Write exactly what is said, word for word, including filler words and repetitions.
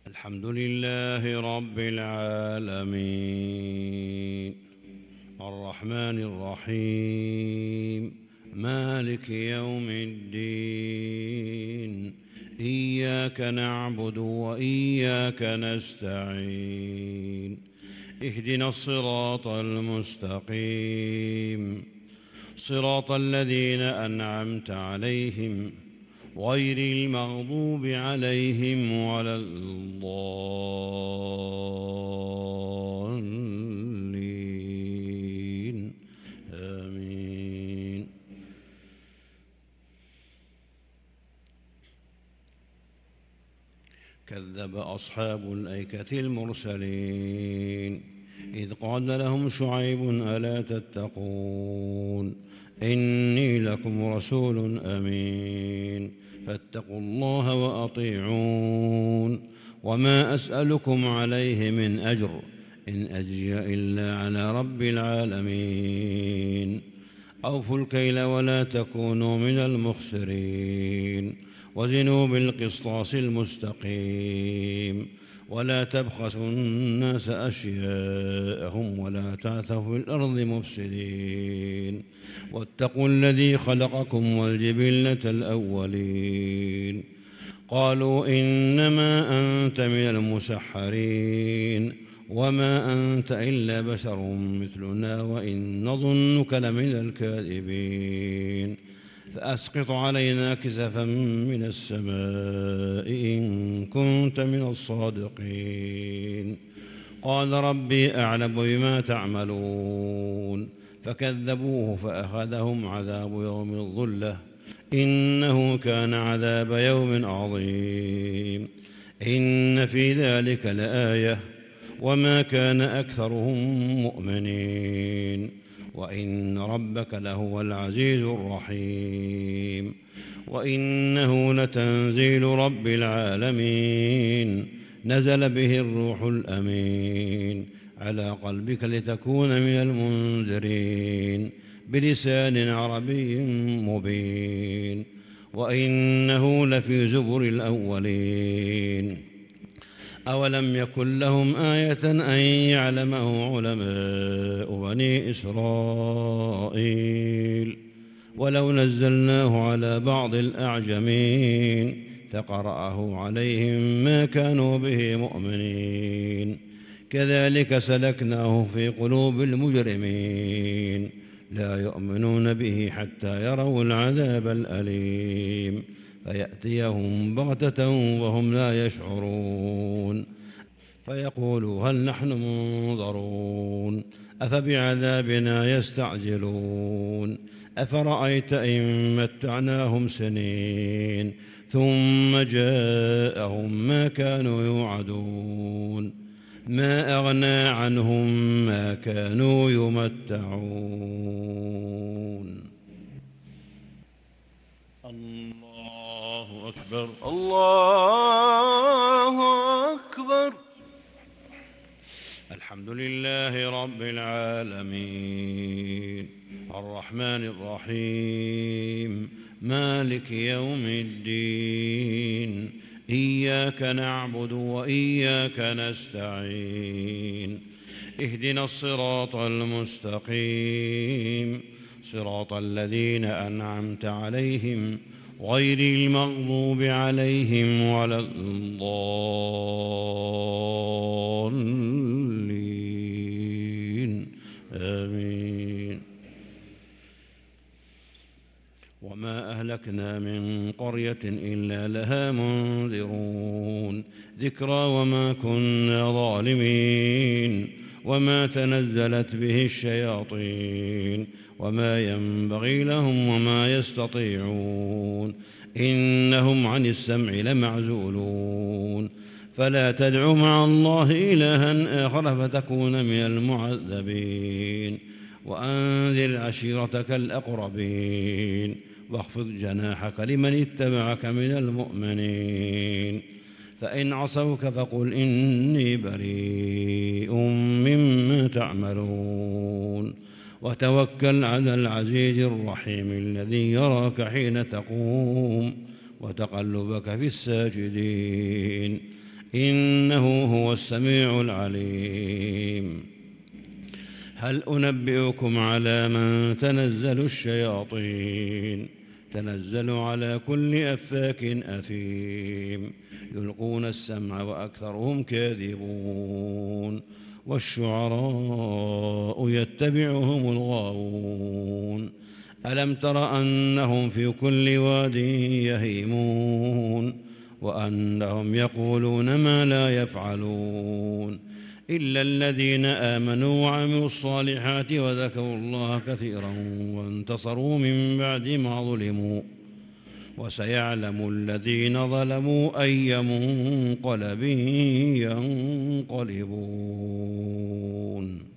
الحمد لله رب العالمين الرحمن الرحيم مالك يوم الدين إياك نعبد وإياك نستعين اهدنا الصراط المستقيم صراط الذين أنعمت عليهم غير المغضوب عليهم ولا الضالين آمين. كذب أصحاب الأيكة المرسلين إذ قال لهم شعيب ألا تتقون إني لكم رسول أمين فاتقوا الله وأطيعون وما أسألكم عليه من أجر إن أجري إلا على رب العالمين أوفوا الكيل ولا تكونوا من المخسرين وزنوا بالقسطاس المستقيم ولا تبخسوا الناس أشياءهم ولا تعثوا في الأرض مفسدين واتقوا الذي خلقكم والجبلة الأولين قالوا إنما أنت من المسحرين وما أنت إلا بشر مثلنا وإن نظنك لمن الكاذبين فأسقط علينا كسفا من السماء إن كنت من الصادقين قال ربي أعلم بما تعملون فكذبوه فأخذهم عذاب يوم الظلة إنه كان عذاب يوم عظيم إن في ذلك لآية وما كان أكثرهم مؤمنين وإن ربك لهو العزيز الرحيم وإنه لتنزيل رب العالمين نزل به الروح الأمين على قلبك لتكون من المنذرين بلسان عربي مبين وإنه لفي زبر الأولين أولم يكن لهم آية أن يعلمه علماء بني إسرائيل ولو نزلناه على بعض الأعجمين فقرأه عليهم ما كانوا به مؤمنين كذلك سلكناه في قلوب المجرمين لا يؤمنون به حتى يروا العذاب الأليم فيأتيهم بغتة وهم لا يشعرون فيقولوا هل نحن منظرون أفبعذابنا يستعجلون أفرأيت إن متعناهم سنين ثم جاءهم ما كانوا يوعدون ما أغنى عنهم ما كانوا يمتعون. الله أكبر الله أكبر. الحمد لله رب العالمين الرحمن الرحيم مالك يوم الدين إياك نعبد وإياك نستعين اهدنا الصراط المستقيم صراط الذين أنعمت عليهم غير المغضوب عليهم ولا الضالين آمين. وما أهلكنا من قرية إلا لها منذرون ذكرى وما كنا ظالمين وما تنزلت به الشياطين وما ينبغي لهم وما يستطيعون إنهم عن السمع لمعزولون فلا تدع مع الله إلها آخر فتكون من المعذبين وأنذر عشيرتك الأقربين واخفض جناحك لمن اتبعك من المؤمنين فإن عصوك فقل إني بريء مما تعملون وتوكل على العزيز الرحيم الذي يراك حين تقوم وتقلبك في الساجدين إنه هو السميع العليم. هل أنبئكم على من تنزل الشياطين تنزل على كل أفاك أثيم يلقون السمع وأكثرهم كاذبون والشعراء يتبعهم الغاوون ألم تر أنهم في كل واد يهيمون وأنهم يقولون ما لا يفعلون إلا الذين آمنوا وعملوا الصالحات وذكروا الله كثيرا وانتصروا من بعد ما ظلموا وسيعلم الذين ظلموا أي منقلب ينقلبون.